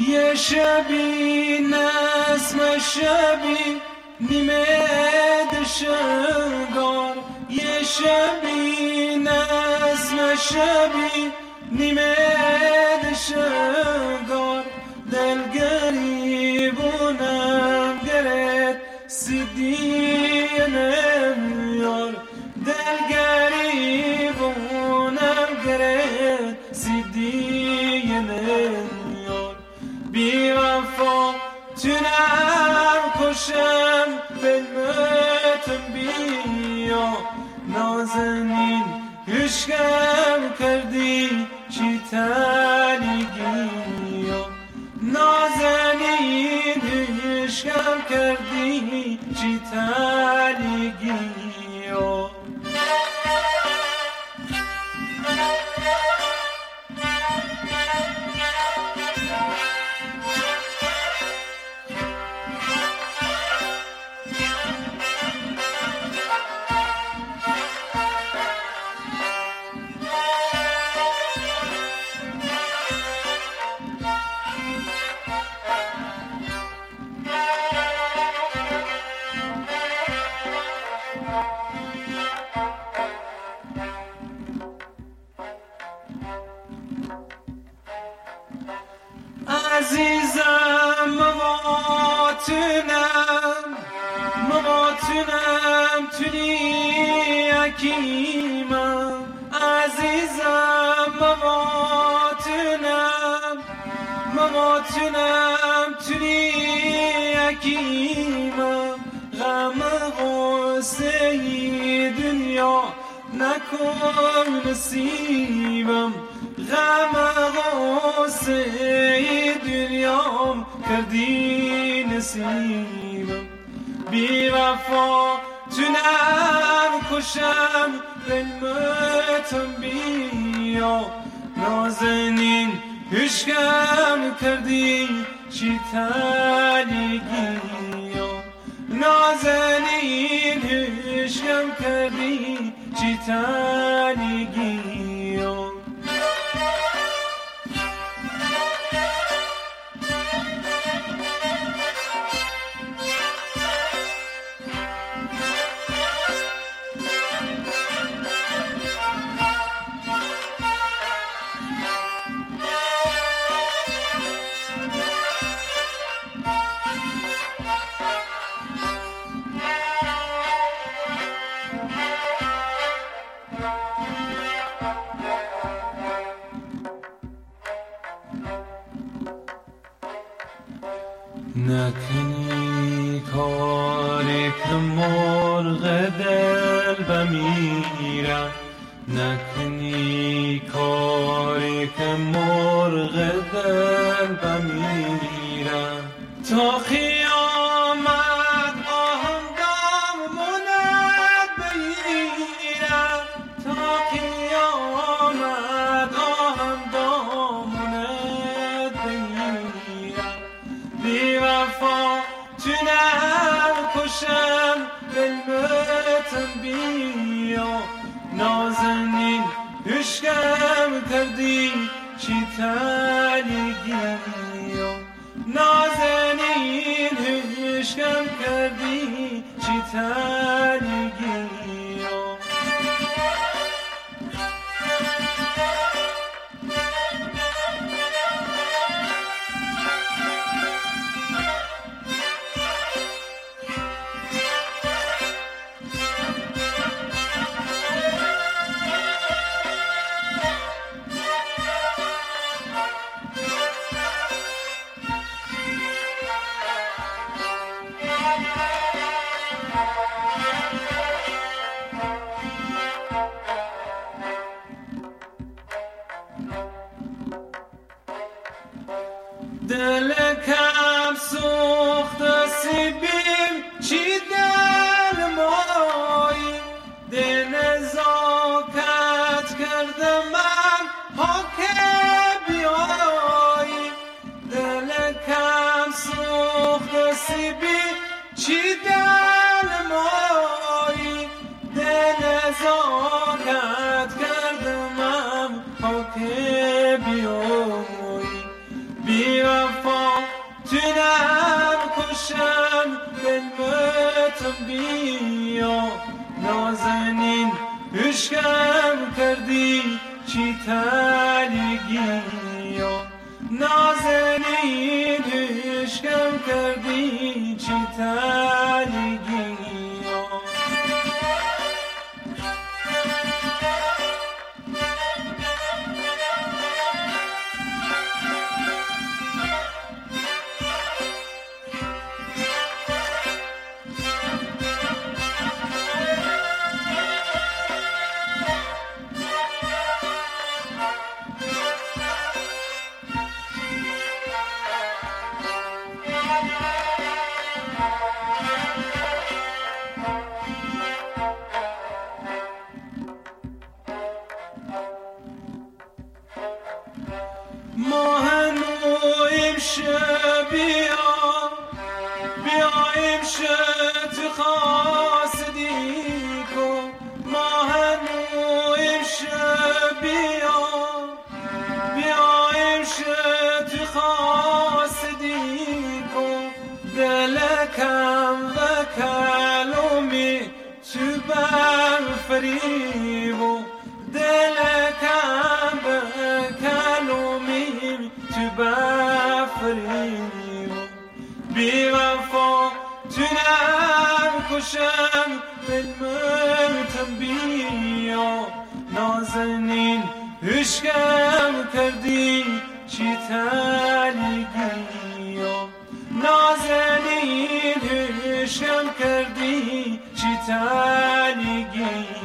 یه شبی نسم شبی نیمه دشگار، یه شبی نسم شبی نیمه دشگار، دل گریبونم گرد سیدی نمیار، دل گریبونم گرد سیدی نمیار، بی وفا تونم کشم بلمتم بیا، نازنین عشقم کردی چی تلیگیا، نازنین عشقم کردی چی تلیگیا. عزیزم مواتونم تونی حکیمم، عزیزم مواتونم تونی حکیمم، غم غصه دنیا نکن نصیبم، غم غصه دنیام کردی نصیبم، بی وفا تونم کشم بلمتم بیا، نازنین عشقم کردی چی تلیگیا، نازنین عشقم کردی چی تلیگیا. نکنی کاری که مرغ دل بمیرم، نکنی کاری که مرغ دل بمیرم، تا قیامت آهم دامونت بگیرم، تا قیامت آهم دامونت بگیرم، بی وفا تونم کشم بلمتم بیا، نازنین عشقم کردی چی تلیگیا، نازنین عشقم کردی چی تلیگیا. دل کم سوخت سیبیم چی دل مایی، دل نزاکت کرده من ها که بیایی، دل کم سوخت سیبیم چی دل مایی، دل نزاکت کرده من ها که بیایی، بی وفا چی تلیگی نازنین عشقم کردی چی تلیگی ما هنو امشب بیا امشب خاصدی کن ما هنو امشب بیا امشب خاصدی کن دلکم و کلومی تو بر فریبو دلکم و کلومی تو بفریم بی وفا تو نکشم بلمتم بیا نازنین عشقم کردی چی تلیگی نازنین عشقم کردی چی تلیگی